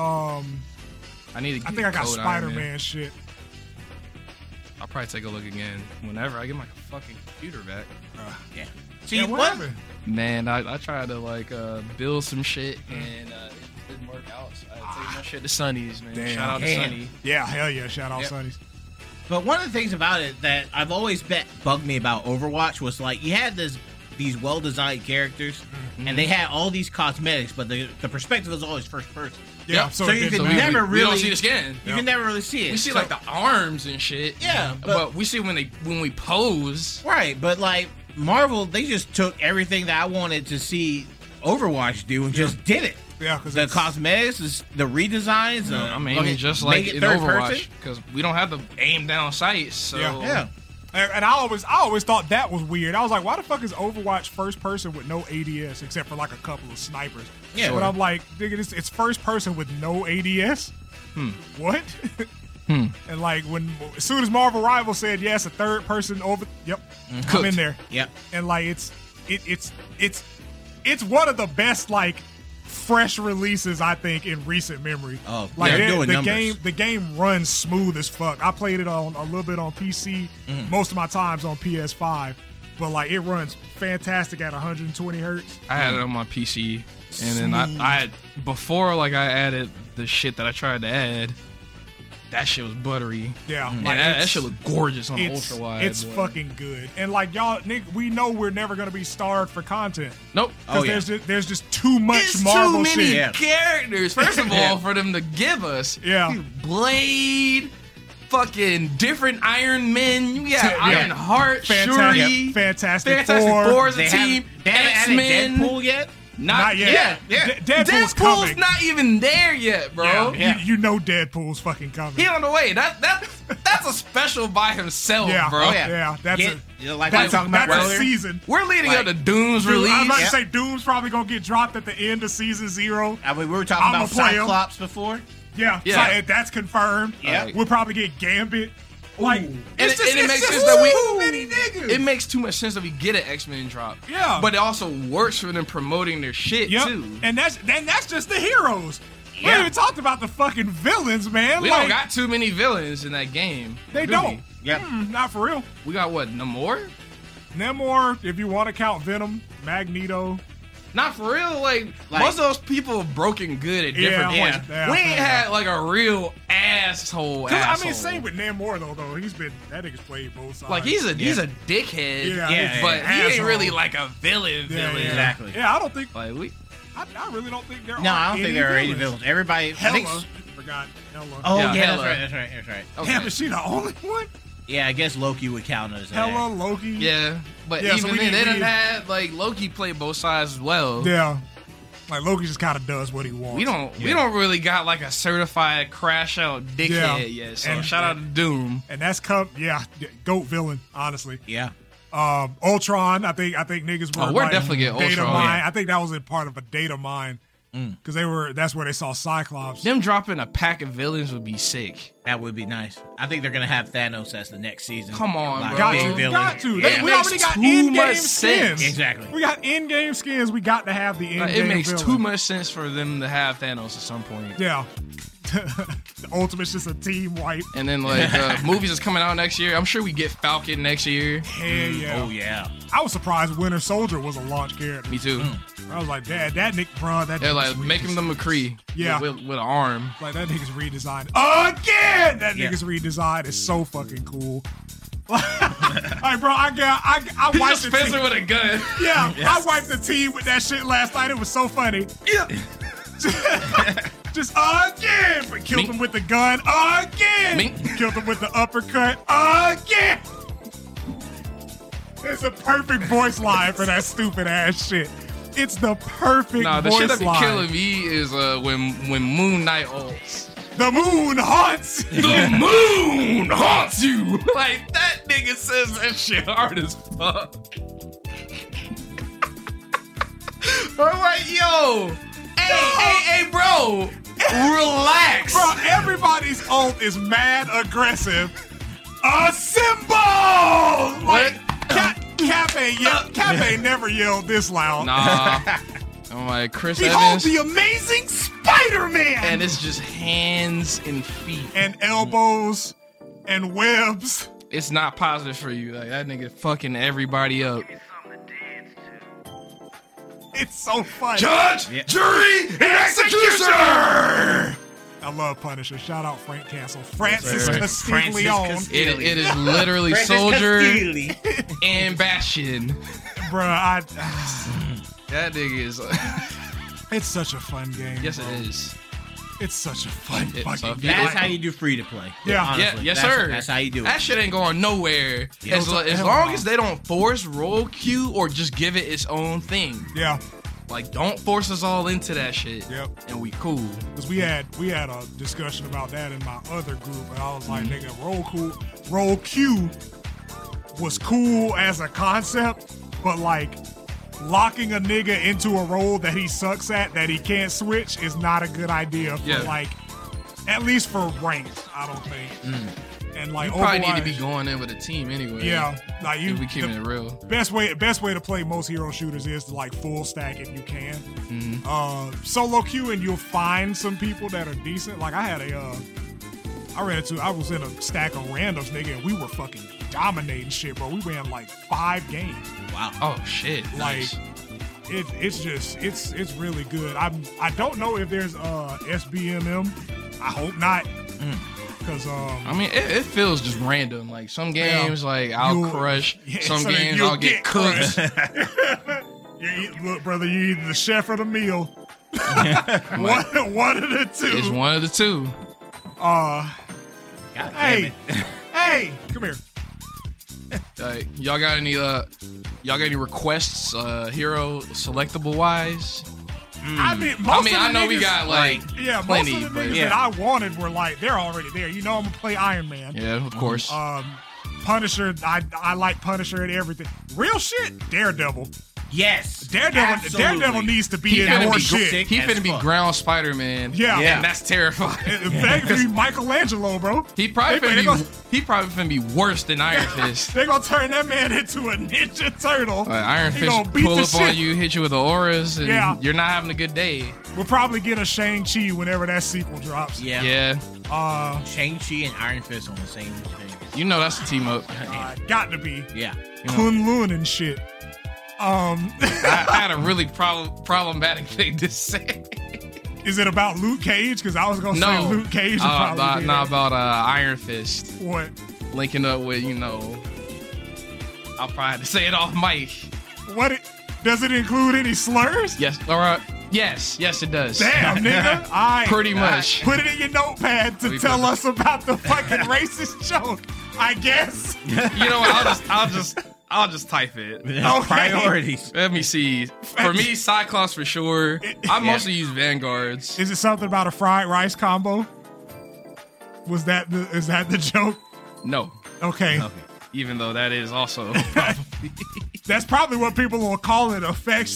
I need to. I think I got code Iron Spider-Man shit. I'll probably take a look again whenever I get my fucking computer back. Yeah. See Yeah, what? whatever. Man, I tried to like build some shit and it didn't work out. So I had to take my shit to Sonny's, man. Damn. Shout out to Damn. Sonny. Yeah, hell yeah! Shout out Yep. Sonny's. But one of the things about it that I've always bugged me about Overwatch was like you had these well-designed characters, and they had all these cosmetics, but the perspective was always first person. Yeah, Yep. so, So it you didn't could matter. never we don't really- see the skin. You can never really see it. We see So- like the arms and shit. Yeah, but we see when we pose. right, but like Marvel, they just took everything that I wanted to see Overwatch do and just did it. Yeah, because The cosmetics, the redesigns. I'm aiming fucking just make like it in third Overwatch person. because we don't have the aim down sights. So Yeah. And I always thought that was weird. I was like, why the fuck is Overwatch first person with no ADS except for like a couple of snipers? Yeah. But I'm like, nigga, it's first person with no ADS. What? And like as soon as Marvel Rival said yes, a third person over. Yep, I'm Cooked. in there. Yep. And like it's one of the best like fresh releases I think in recent memory. Oh, like yeah, the- doing the numbers. the game runs smooth as fuck. I played it on a little bit on PC, most of my times on PS5, but like it runs fantastic at 120 hertz. I had it on my PC, and then I before like I added the shit that I tried to add. That shit was buttery. Yeah, And like, that it's- shit looked gorgeous on it's ultra wide. it's boy. fucking good. And like y'all, Nick, we know we're never gonna be starved for content Nope. because Oh, yeah. there's just too much It's Marvel too many shit. Yeah. characters. First of all, for them to give us Yeah. Blade, fucking different Iron Men. You got Yeah. Iron Heart, Fantastic, Shuri, Fantastic Fantastic Four. Four as a They team, haven't added X-Men. Deadpool yet. Not yet. Yeah. Deadpool's coming. not even there yet, bro. Yeah. You know Deadpool's fucking coming. He on the way. That's a special by himself, Yeah. bro. Oh, yeah. Yeah, that's Get, a we were talking about that's a earlier. season. We're leading up to Like, Doom's Dude, release. I was about to Yeah. say Doom's probably gonna get dropped at the end of season 0. I mean, we were talking I'ma about play 'em. Cyclops before. Yeah, Yeah. So that's confirmed. Yeah. We'll probably get Gambit. Like, And it makes sense that that too many niggas. It makes too much sense that we get an X-Men drop. Yeah. But it also works for them promoting their shit Yep. too. And that's just the heroes. We Yeah. haven't even talked about the fucking villains, man. We like, don't got too many villains in that game. They do don't. we? Yep. Not for real. We got what? Namor? Namor, if you want to count Venom, Magneto. Not for real. Like most of those people have broken good at different Yeah, points. yeah, we ain't yeah. had like a real asshole. 'Cause, I mean, asshole. same with Namor though. He's been that nigga's played both sides. Like he's a dickhead. Yeah, but he asshole. ain't really like a villain. Yeah, villain. Exactly. Yeah, I don't think. Like we. I really don't think there are. No, I don't think there are any villains. villains. Everybody. I think, Hela. Forgot Hela. oh Yeah, yeah, Hela. that's right. Okay. Damn, is she the only one? Yeah, I guess Loki would count as Hela, Loki. Yeah, but Yeah, so even we then, need- they done we need- had like Loki play both sides as well. Yeah. Like Loki just kind of does what he wants. We don't really got like a certified crash out dickhead Yeah. yet. So And- shout out to Doom. And that's GOAT villain, honestly. Yeah. Ultron, I think niggas were. Oh, we're like, definitely getting data Ultron, mine. yeah. I think that was a part of a data mine because that's where they saw Cyclops. Them dropping a pack of villains would be sick. That would be nice. I think they're gonna have Thanos as the next season. Come on, Like, bro. Got big to, villain. got to. It We makes already got too in-game much skins. sense. Exactly. We got in-game skins. We got to have the in-game. Like, it makes villain. too much sense for them to have Thanos at some point. Yeah. The Ultimate's just a team wipe. And then like movies is coming out next year. I'm sure we get Falcon next year. Hell yeah. Oh yeah. I was surprised Winter Soldier was a launch character. Me too. I was like, Dad, that Nick, bro, that They're nigga's like make him the McCree. Yeah. With an arm. Like that nigga's redesigned again. That Yeah. nigga's redesign is so fucking cool. Like, bro, I He wiped just the Spencer team. with a gun. Yeah, I wiped the team with that shit last night. It was so funny. Yeah. Just again, but killed Mink. him with the gun again. Mink. Killed him with the uppercut again. It's a perfect voice line for that stupid ass shit. It's the perfect Nah, the voice shit that be line. killing me is when Moon Knight ults. The moon haunts. The moon haunts you. Like that nigga says that shit hard as fuck. I'm like, yo, hey, bro, relax. Bro, everybody's ult is mad aggressive. Assemble! Like, Cap ain't never yelled this loud. Nah. I'm like Chris Behold Evans, the amazing Spider-Man! and it's just hands and feet. And elbows and webs. It's not positive for you. Like that nigga fucking everybody up. It's so funny. Judge, jury, and executioner. I love Punisher. Shout out Frank Castle. Francis sir. Castiglione. It is literally Francis Soldier Castilli. and Bastion. Bruh, That nigga is. it's such a fun game. Yes, bro. it is. It's such a fun It- fucking so- game. That's how you do free to play. Yeah. Honestly. Yeah, yes, That's- sir. That's how you do That it. shit ain't going nowhere. Yeah. As Hell long no. as they don't force roll queue or just give it its own thing. Yeah. Like, don't force us all into that shit. Yep. And we cool. Because we had a discussion about that in my other group, and I was like, nigga, roll Q was cool as a concept, but like locking a nigga into a role that he sucks at that he can't switch is not a good idea for Yeah. like, at least for ranked, I don't think. And like You probably need to Overwatch- be going in with a team anyway. Yeah, like you. If we keeping it real. Best way to play most hero shooters is to like full stack if you can. Solo queue and you'll find some people that are decent. Like I was in a stack of randoms, nigga, and we were fucking dominating shit, bro. We ran like 5 games. Wow. Oh, shit. Like Nice. it's really good. I don't know if there's SBMM. I hope not. Because I mean, it feels just random. Like, some games, like, I'll You'll- crush. yeah, Some so games, you'll I'll get cooked. look, brother, you're either the chef or the meal. one of the two. It's one of the two. God damn Hey, it. hey, come here. Y'all got any requests, hero selectable wise? I mean, I know we got like yeah, plenty, most of the but niggas that I wanted were like they're already there. You know, I'm gonna play Iron Man. yeah, of course. Punisher, I like Punisher and everything. Real shit, Daredevil. Yes. Daredevil needs to be in more shit. He finna be ground Spider-Man. Yeah. And that's terrifying. That could be Michelangelo, bro. He probably finna be worse than Iron Fist. They gonna turn that man into a Ninja Turtle. Iron He Fist gonna beat pull the up on shit. you, hit you with the auras, and you're not having a good day. We'll probably get a Shang-Chi whenever that sequel drops. Yeah. Yeah. Shang-Chi and Iron Fist on the same thing. You know that's a team up. Got to be. Yeah. Kun Lun and shit. I had a really problematic thing to say. Is it about Luke Cage? Because I was gonna say Luke Cage. About Iron Fist. What? Linking up with I'll probably have to say it off mic. Does it include any slurs? Yes. All right. Yes, it does. Damn, nigga. I Pretty much. Put it in your notepad to tell us about the fucking racist joke. I guess. You know what? I'll just type it. Okay. Priorities. Let me see. For me, Cyclops for sure. I mostly use Vanguards. Is it something about a fried rice combo? Is that the joke? No. Okay. Even though that is also probably. That's probably what people will call it effects.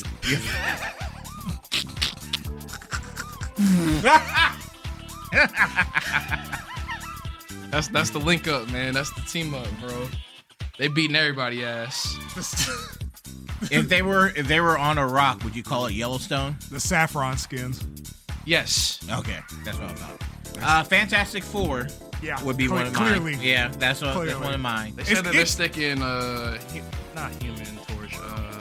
That's the link up, man. That's the team up, bro. They beating everybody ass. If they were on a rock, would you call it Yellowstone? The saffron skins. Yes. Okay, that's what I thought. Fantastic Four. Yeah, would be one of clearly. mine. Yeah, that's one of mine. They said that they're sticking not Human Torch,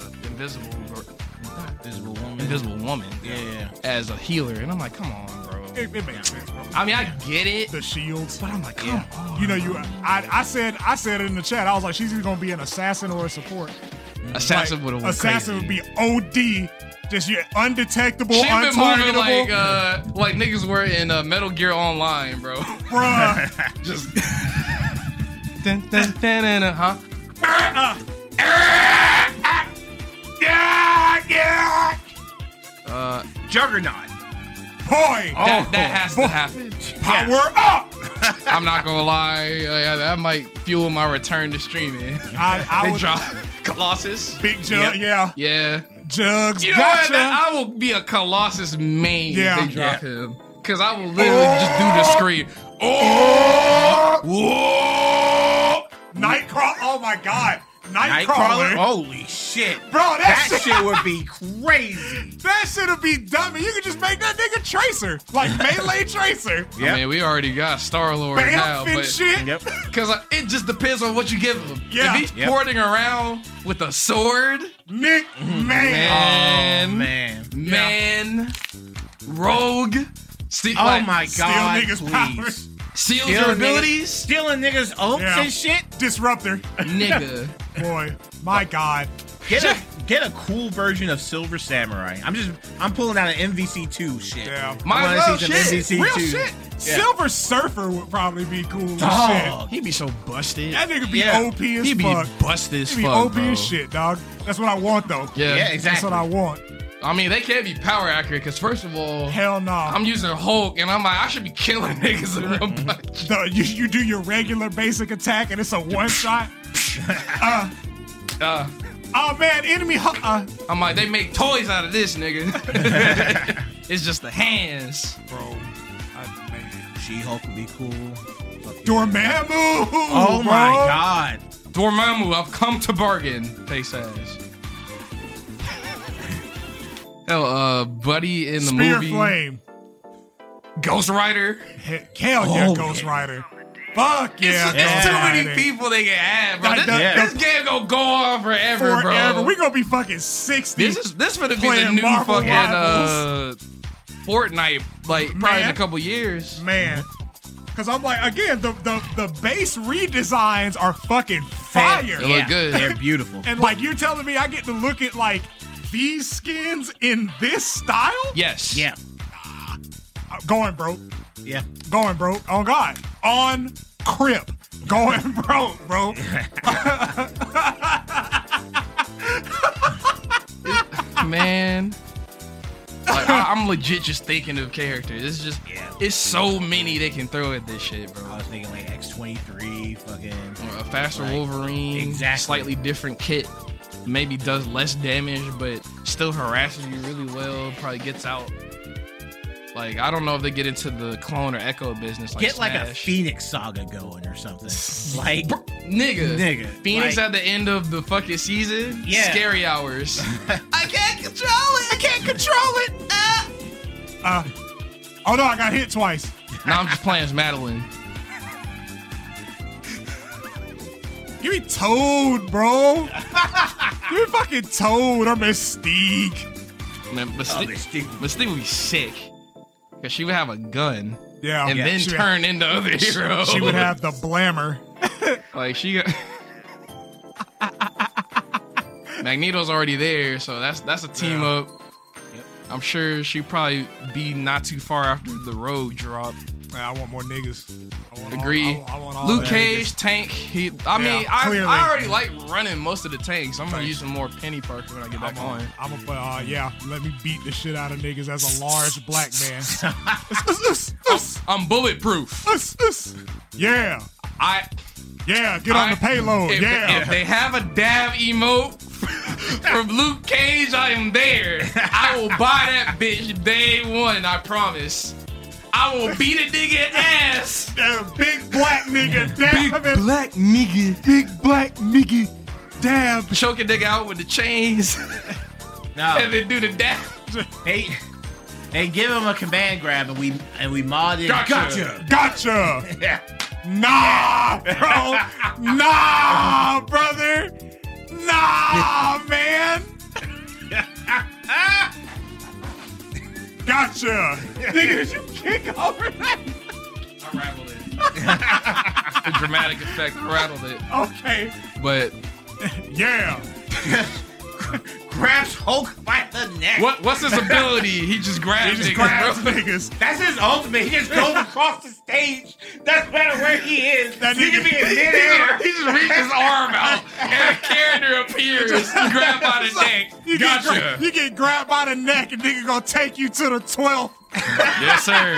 Invisible Woman. Yeah. As a healer, and I'm like, come on, bro. It makes sense, bro. I mean, I get it. The shields. But I'm like, come on. You know, I said it in the chat. I was like, she's either gonna be an assassin or a support. Assassin would have went Assassin crazy. would be OD. Just you're undetectable, She been moving untargetable. like niggas were in Metal Gear Online, bro. Bruh. Just huh? Yeah. Juggernaut. Boy. That has to happen. Power up. I'm not gonna lie, that might fuel my return to streaming. I They would drop Colossus. Big Jug. Yep. Yeah. Yeah. Jugs. You know what? Gotcha. I will be a Colossus main Yeah. if they drop him. Because I will literally just do the scream. Oh! Whoa! Nightcrawler. Oh my God. Nightcrawler. Nightcrawler. Holy shit. Bro, That shit would be crazy. That shit'd be dumb. You could just make that nigga Tracer. Like Melee Tracer. I mean, we already got Star-Lord now, Bamf and but shit. Yep. because it just depends on what you give him. Yeah. If he's Yep. porting around with a sword, Nick, man. man, rogue, Oh my Steal God. niggas' please. powers. steals Stealing your niggas- abilities, Stealing niggas' oaks Yeah. and shit. Disruptor. nigga. Boy, my God. Get a cool version of Silver Samurai. I'm pulling out an MVC2 shit. Yeah. Might I wanna as well, see some shit. MVC2. Real shit. Yeah. Silver Surfer would probably be cool as Dog. He'd be so busted. shit. That nigga be Yeah. OP as He'd be fuck. busted as He be fuck, OP bro. as shit, dog. That's what I want, though. Yeah. Yeah, That's exactly. what I want. I mean, they can't be power accurate because first of all, Hell no. I'm using Hulk and I'm like, I should be killing niggas in one punch. You do your regular basic attack and it's a one shot. Oh man, enemy. I'm like, they make toys out of this, nigga. It's just the hands. Bro, She-Hulk would be cool. Dormammu. Oh bro. my God. Dormammu, I've come to bargain. They says. Hell, Buddy in the Spear movie Flame. Ghost Rider. Hell yeah, Oh, Ghost yeah. Rider. Fuck yeah, It's Ghost too many Rider. people they can add, bro. Like This game gonna go on forever, Forever. bro. We gonna be fucking 60. This would be the playing new Marvel fucking Rivals. Fortnite, like probably in Man. a couple years. Man. Cause I'm like, again, the base redesigns are fucking fire. They look good. They're beautiful. And like you're telling me I get to look at like these skins in this style? Yes. Yeah. Going broke. Yeah. Going broke. On God. On Crip. Going broke, bro. Man. Like, I'm legit just thinking of characters. It's just, it's so many they can throw at this shit, bro. I was thinking like X-23, fucking A faster like, Wolverine, exactly. slightly different kit, maybe does less damage, but still harasses you really well. Probably gets out. Like, I don't know if they get into the clone or Echo business. Like get like a Smash. Phoenix saga going or something. Like, Nigga. Phoenix like, at the end of the fucking season. Yeah. Scary hours. I can't control it. I can't control it. Oh no, I got hit twice. Now I'm just playing as Madeline. Give me Toad, bro. Give me fucking Toad or Mystique. Man, Mystique would be sick. Because she would have a gun. Yeah. And then turn into other heroes. She would have the Blammer. Like, she got... Magneto's already there, so that's a team up. Yep. I'm sure she'd probably be not too far after the Rogue drop. I want more niggas. Agree. I want all Luke that Cage, niggas. tank. I clearly. already like running most of the tanks. I'm gonna use some more Penny Parker when I get back on. Let me beat the shit out of niggas as a large black man. I'm bulletproof. Yeah. Get on the payload. If they have a dab emote from Luke Cage, I am there. I will buy that bitch day one, I promise. I will beat a nigga ass. Big black nigga. Damn it. Black nigga. Big black nigga. Damn. Choke a nigga out with the chains. no. And then do the dab. They give him a command grab and we modded. Gotcha. Yeah. Nah, bro. Nah, brother. Nah, man. Gotcha. Nigga, did you kick over that? I rattled it. The dramatic effect rattled it. Okay. But Yeah. Grabs Hulk by the neck. what's his ability? He just grabs He just niggas, grabs bro. niggas. That's his ultimate. He just goes across the stage. Doesn't matter where he is. That He nigga- can be in midair. He just reaches his arm out and a character appears grabbed by the neck. You get grabbed by the neck and nigga gonna take you to the 12th. Yes, sir.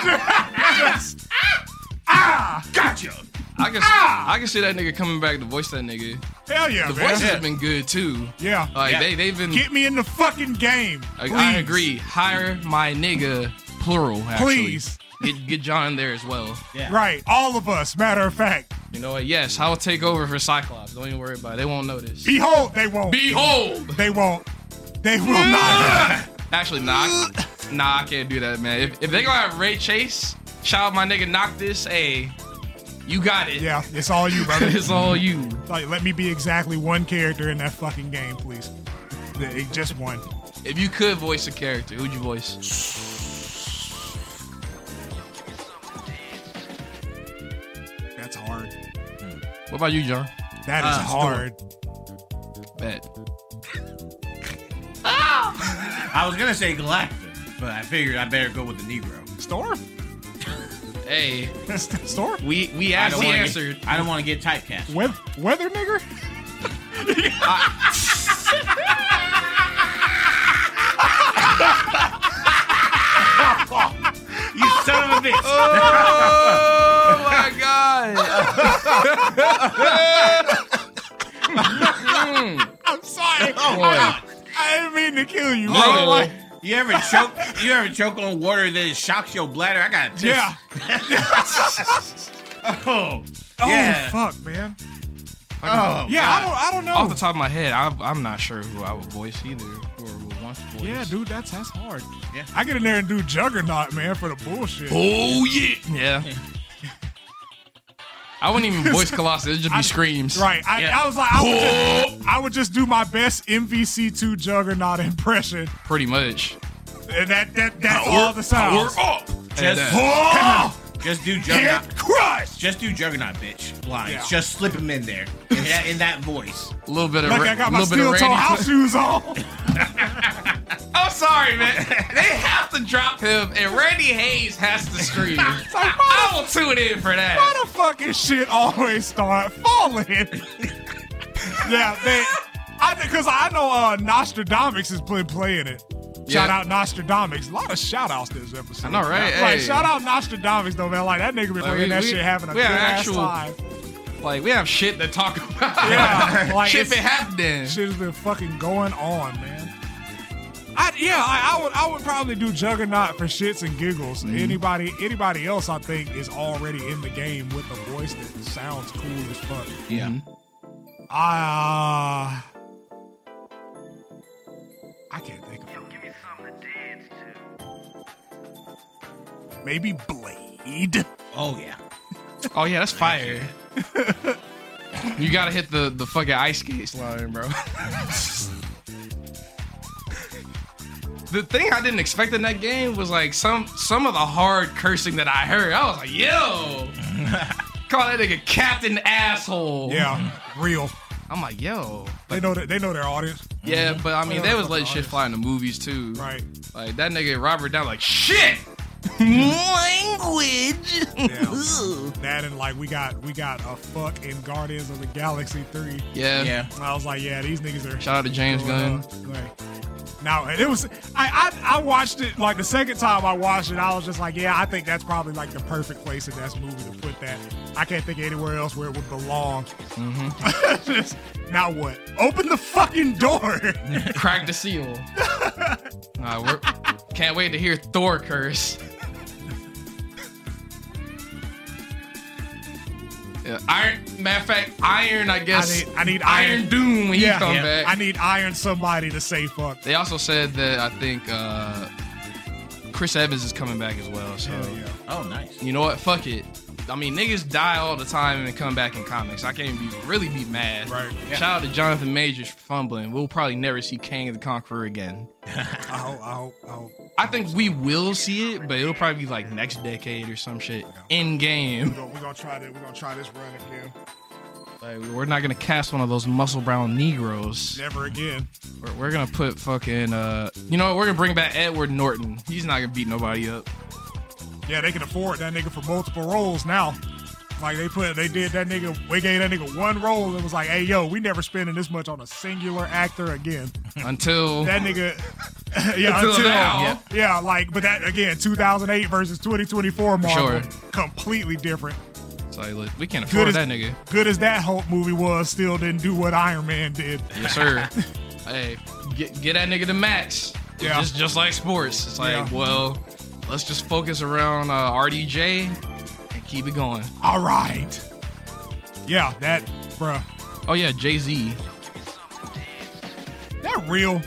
Gotcha. I can see that nigga coming back to voice that nigga. Hell yeah, The man. voices have been good too. Yeah. Like Yeah. they've been. Get me in the fucking game. I please. agree. Hire my nigga, plural. Actually. Please. Get John in there as well. Yeah. Right. All of us, matter of fact. You know what? Yes, I will take over for Cyclops. Don't even worry about it. They won't notice. Behold, they won't. Behold. They won't. They will not. Actually, nah, I can't do that, man. If they gonna have Ray Chase, shout out my nigga Noctis, hey, you got it. Yeah, it's all you, brother. It's all you. Like, let me be exactly one character in that fucking game, please. Just one. If you could voice a character, who'd you voice? That's hard. What about you, John? That is hard. Bet. I was gonna say Galactus, but I figured I better go with the Negro. Storm? Hey, Storm? we asked, he answered. I don't want to get typecast. Weather nigger? You son of a bitch. Oh my god! I'm sorry. Oh my God. I didn't mean to kill you. No. bro. Like, You ever choke on water that shocks your bladder? I got this. yeah. Oh. Oh, Yeah. fuck, man. Oh. Yeah, God. I don't know. Off the top of my head, I'm not sure who I would voice either, or would want to voice. Yeah, dude, that's hard. Yeah. I get in there and do Juggernaut, man, for the bullshit. Oh yeah. I wouldn't even voice Colossus. It'd just be screams. Right. Yeah. I was like, I would just do my best MVC2 Juggernaut impression. Pretty much. And that's all the sounds. Just do Juggernaut. Head crush. Just do Juggernaut, bitch. Lines. Yeah. Just slip him in there in that voice. A little bit of Like I got my little bit of steel toe Randy. house shoes on. I'm sorry, man. They have to drop him, and Randy Hayes has to scream. I will tune in for that. Why the fucking shit always start falling? Yeah, man. Because I know Nostradamus has been playing it. Shout out Nostradamus. A lot of shout outs this episode. I know, right? Like, Hey. shout out Nostradamus, though, man. Like, that nigga been Like, in that shit having a good ass time. Like, we have shit to talk about. Yeah, like, shit it's- been happening. Shit has been fucking going on, man. I would probably do Juggernaut for shits and giggles. Anybody else I think is already in the game with a voice that sounds cool as fuck. Yeah. I can't think of it. Maybe Blade. Oh yeah. Oh yeah, that's fire. You gotta hit the fucking ice skates line, bro. The thing I didn't expect in that game was like some of the hard cursing that I heard. I was like, yo, call that nigga Captain Asshole. Yeah, real. I'm like, yo. They know their audience. Yeah, but I mean, they was letting shit artist. fly in the movies too. Right. Like that nigga Robert Down like shit. Language. Yeah. That and like we got a fuck in Guardians of the Galaxy 3. Yeah. Yeah. I was like, yeah, these niggas are. Shout out to James Gunn. Now, and it was I watched it like the second time I watched it, I was just like, yeah, I think that's probably like the perfect place in that movie to put that. I can't think of anywhere else where it would belong. Just, now what? Open the fucking door. Crack the seal. Can't wait to hear Thor curse. Yeah, matter of fact, Iron, I guess. I need Iron Iron. Doom when he come yeah. back. I need Iron somebody to say fuck. They also said that I think Chris Evans is coming back as well. So Hell yeah. Oh, nice. you know what? Fuck it. I mean, niggas die all the time and come back in comics. I can't really be mad. Right. Yeah. Shout out to Jonathan Majors for fumbling. We'll probably never see Kang the Conqueror again. I hope. I think we will see it, but it'll probably be like next decade or some shit. In game. We're gonna try this run again. Like, we're not gonna cast one of those muscle brown Negroes. Never again. We're gonna put fucking you know what? We're gonna bring back Edward Norton. He's not gonna beat nobody up. Yeah, they can afford that nigga for multiple roles now. Like they gave that nigga one role and was like, hey yo, we never spending this much on a singular actor again. Until That nigga yeah, Until now. Yeah, like but that again, 2008 versus 2024 Marvel. Sure. Completely different. it's like, look, we can't afford that nigga. Good as that Hulk movie was, still didn't do what Iron Man did. Yes, sir. Hey, get that nigga the max. Yeah. Just like sports. It's like, Yeah. well, let's just focus around RDJ and keep it going. All right. Yeah, that bruh. Oh yeah, Jay-Z. That real.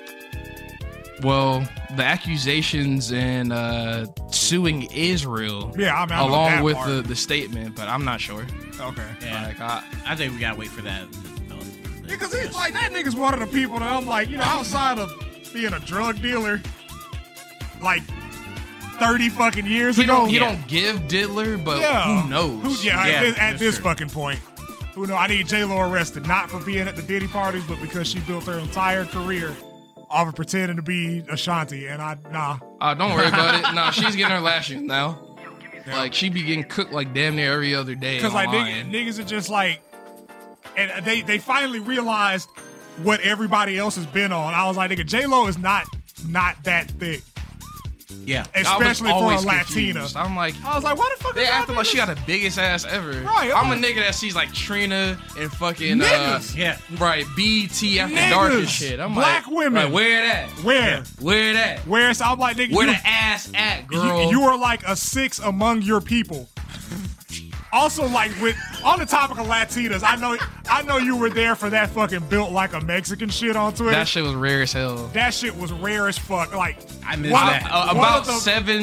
Well, the accusations and suing Israel, Yeah, I mean, I know along that with part. the statement, but I'm not sure. Okay. Yeah. Like, I think we gotta wait for that. Because he's like, that nigga's one of the people that I'm like, you know, outside of being a drug dealer, like 30 fucking years he ago. don't give diddler, but who knows? Yeah, Yeah, at that's this true. fucking point. Who know? I need J-Lo arrested, not for being at the Diddy parties, but because she built her entire career off of pretending to be Ashanti, and nah. Don't worry about it. Nah, she's getting her lashing now. Like, she be getting cooked like damn near every other day. Because like online. niggas are just like, and they finally realized what everybody else has been on. I was like, nigga, J-Lo is not that thick, Yeah. I was especially for a always Latina. confused. I'm like, I was like, why the fuck? they is y'all acting like she niggas- got the biggest ass ever. Right, I'm a I'm nigga that sees like Trina and fucking Niggas. Yeah. right, BT after dark and Niggas. shit. I'm Black like, women. right, where that? Where that? where? So I'm like, nigga, Where you, the ass at, girl? you are like a 6 among your people. Also, like on the topic of Latinas, I know you were there for that fucking built like a Mexican shit on Twitter. that shit was rare as hell. That shit was rare as fuck. Like I missed one that. of- one About of the-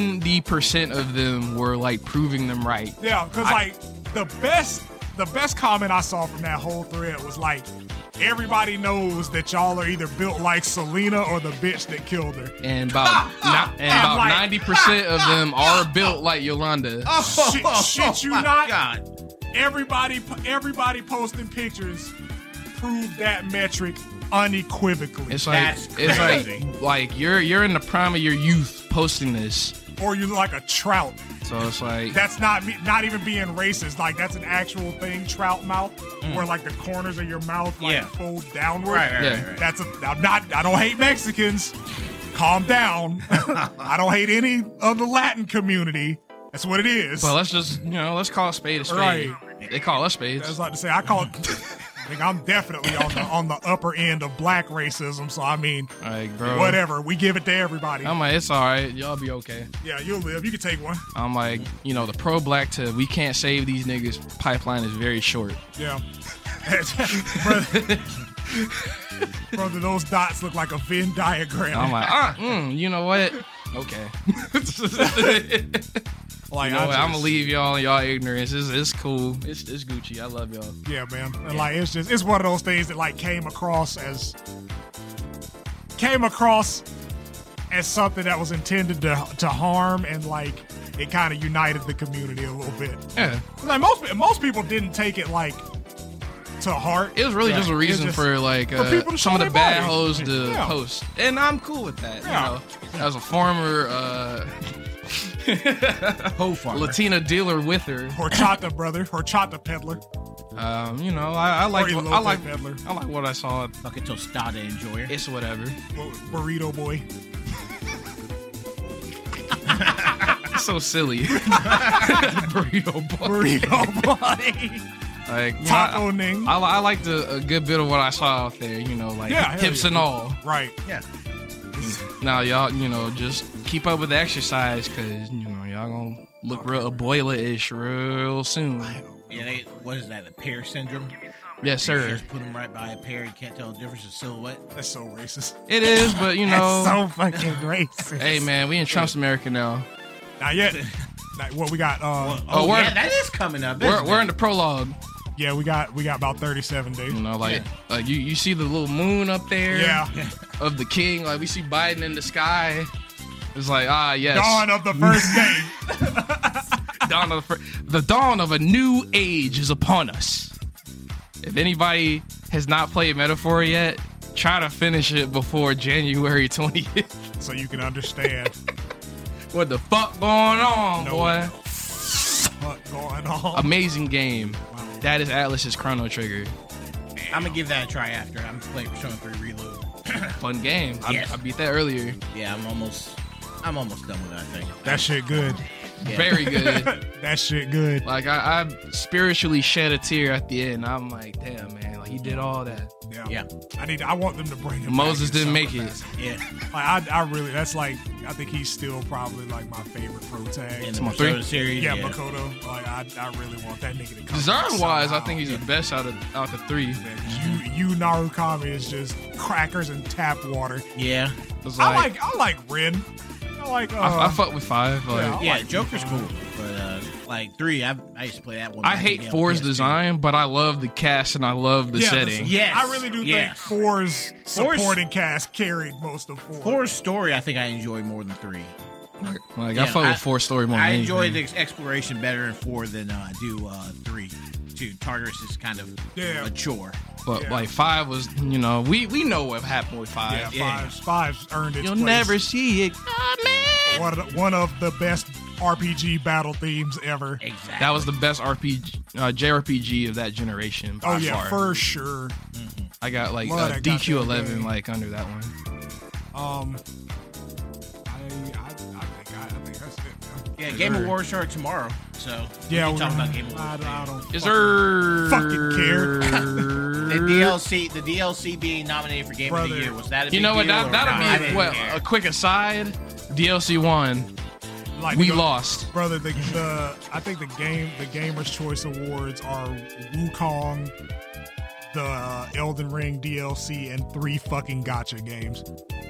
70% of them were like proving them right. Yeah, because like the best comment I saw from that whole thread was like, everybody knows that y'all are either built like Selena or the bitch that killed her. And about about like- 90% of them are built like Yolanda. Shit you my not. God. Everybody posting pictures prove that metric unequivocally. It's like That's it's crazy. like you're in the prime of your youth posting this. Or you look like a trout. So it's like That's not even being racist. Like that's an actual thing, trout mouth, where like the corners of your mouth like Yeah. fold downward. Right. Yeah. I don't hate Mexicans. calm down. I don't hate any of the Latin community. That's what it is. But let's just, let's call a spade a spade. Right. They call us spades. That's like to say, I call it. I think I'm definitely on the upper end of black racism. So I mean, Like, bro. whatever. We give it to everybody. I'm like, it's all right. Y'all be okay. Yeah, you'll live. You can take one. I'm like, the pro-black to we can't save these niggas pipeline is very short. Yeah. Brother, those dots look like a Venn diagram. I'm like, you know what? Okay. like, I'm gonna leave y'all in y'all ignorance. It's cool. It's Gucci. I love y'all. Yeah, man. And like, it's one of those things that like came across as something that was intended to harm, and like it kind of united the community a little bit. Yeah. Like most people didn't take it like to heart. It was really just a reason just for like for people to some of show the their bad body. hoes to Yeah. post, and I'm cool with that. Yeah. As a former Hoe farmer. Latina dealer with her, Horchata brother, horchata peddler, I like or what, elote peddler, I like what I saw. Fucking tostada enjoyer. It's whatever. burrito boy. It's so silly. Burrito boy. Burrito boy. Like Taco Ning. I liked a good bit of what I saw out there. Like Yeah, hell hips yeah. and all. Right. Yeah. Now y'all, just keep up with the exercise, cause y'all gonna look real Abuela-ish real soon. Yeah, what is that? The pear syndrome? Yes, sir. Just put them right by a pear. You can't tell the difference in silhouette. That's so racist. It is, but That's so fucking racist. hey man, we in Trump's America now. Not yet. What we got? Oh, we're- yeah, that is coming up. We're in the prologue. Yeah, we got about 37 days. Like you see the little moon up there. Yeah. Of the king. Like we see Biden in the sky. It's like yes. Dawn of the first day. The dawn of a new age is upon us. If anybody has not played Metaphor yet, try to finish it before January 20th. So you can understand What the fuck going on, boy? what's going on. Amazing game. That is Atlas's Chrono Trigger. I'm gonna give that a try after. I'm playing Persona 3 Reload. Fun game. Yes. I beat that earlier. Yeah, I'm almost done with it, I think. That shit good. Yeah. Very good. That shit good. Like I spiritually shed a tear at the end. I'm like, damn man, like he did all that. Yeah. I want them to bring him. Moses back in didn't make some it. capacity. Yeah. Like, I really. That's like. I think he's still probably like my favorite pro tag. In the Come on, Persona three. series. Yeah, Makoto. Like I really want that nigga to come. Design wise, I somehow. think he's the best out the three. You Narukami is just crackers and tap water. Yeah. It's I like Rin. I like. I fuck with 5. Like, Yeah. I Yeah, like Joker's Design. cool. But like 3, I used to play that one. I back in hate the day on 4's PS2. design, but I love the cast and I love the setting. Yes. I really do Yes. think 4's supporting cast carried most of 4. 4's story, I think I enjoy more than 3. Like Yeah, I fuck with 4's story more. I than enjoy anything. the exploration better in 4 than I do 3. 2, Tartarus is kind of Yeah. a chore. But Yeah. like 5 was, we know what happened with 5. Yeah, five's earned its You'll place. never see it. Oh, man. One of the best RPG battle themes ever. Exactly. That was the best JRPG of that generation. By Oh yeah, far. for sure. I got like Love that goddamn DQ11 game. like under that one. I think that's it, man. Yeah, Game Awards are tomorrow, so Yeah, we can talk we're- about Game Awards. I don't Is fucking care. The DLC being nominated for Game of Brother. the Year, was that a You big know what? deal or not? I That'll be didn't what, care. a quick aside. DLC 1, like we lost. Brother, I think the Gamers Choice Awards are Wukong, the Elden Ring DLC, and 3 fucking gacha games.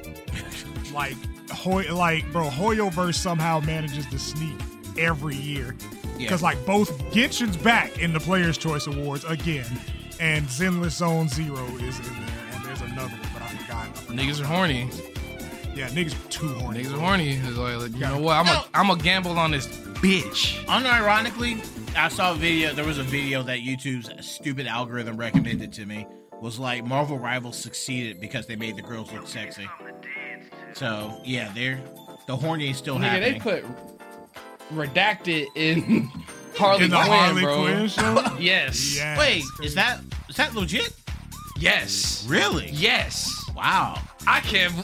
Hoyoverse somehow manages to sneak every year. Because both Genshin's back in the Players' Choice Awards again, and Zenless Zone Zero is in there, and there's another one, but I forgot. Niggas are horny. Yeah, niggas are too horny. Niggas are horny. It's like, you know what? I'm a gamble on this bitch. Unironically, I saw a video. There was a video that YouTube's stupid algorithm recommended to me. Was like Marvel Rivals succeeded because they made the girls look sexy. So yeah, the horny is still happening. They put redacted in Harley In the Quinn, Harley bro. Quinn show? Yes. Yeah. Wait, That's is that legit? Yes. Really? Yes. Wow. I can't.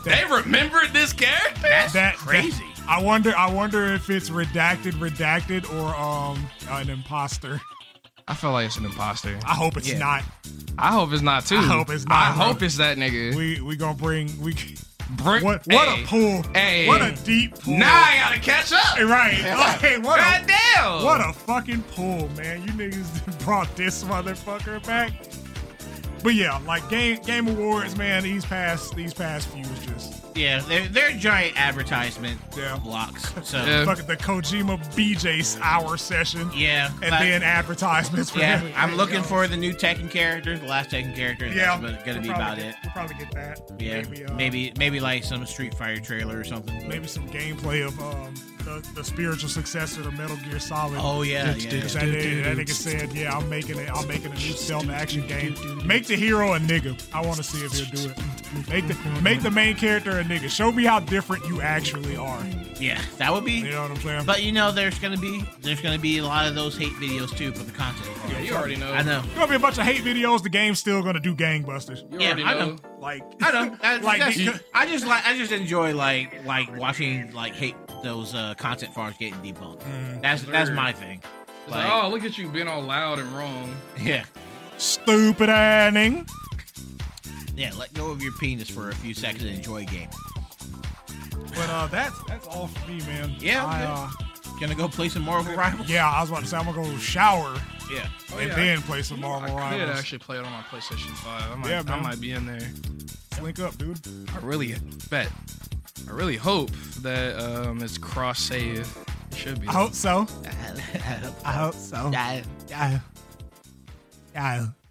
They remembered this character? That's crazy. I wonder if it's redacted or an imposter. I feel like it's an imposter. I hope it's not. I hope it's not too. I hope it's not. I hope it's that nigga. We gonna bring what hey, a pull. Hey. What a deep pull. Now I gotta catch up. Right. Like, Goddamn. What a fucking pull, man. You niggas brought this motherfucker back. But yeah, like Game Awards, man, these past few is just Yeah, they're giant advertisement Yeah. blocks. So Yeah. fucking the Kojima BJ hour session. yeah, And but- then advertisements for yeah, him. I'm looking for the new Tekken character, the last Tekken character. Yeah, That's gonna be we'll about probably it. We'll probably get that. Yeah, maybe like some Street Fighter trailer or something. maybe some gameplay of the spiritual successor to Metal Gear Solid. Oh yeah, That nigga said, yeah, I'm making a new stealth action game. Make the hero a nigga. I want to see if he'll do it. Make the main character a nigga. Show me how different you actually are. yeah, that would be. You know what I'm saying? But there's gonna be a lot of those hate videos too for the content. Yeah, you already know. I know. There's gonna be a bunch of hate videos. The game's still gonna do gangbusters. You Yeah, already I know. know. Like I know. Like, I just enjoy like watching like hate those content farms getting debunked. That's my thing. It's like, oh, look at you being all loud and wrong. Yeah. stupid anning. Yeah, let go of your penis for a few seconds and enjoy a game. But that's all for me, man. Yeah, Gonna go play some Marvel Rivals? Yeah, I was about to say I'm gonna go shower Yeah. and then play some Marvel I could Rivals. actually play it on my PlayStation 5. Yeah, I man. might be in there. Link up, dude. I really hope that it's cross save. It should be. I hope so. I hope so. Yeah.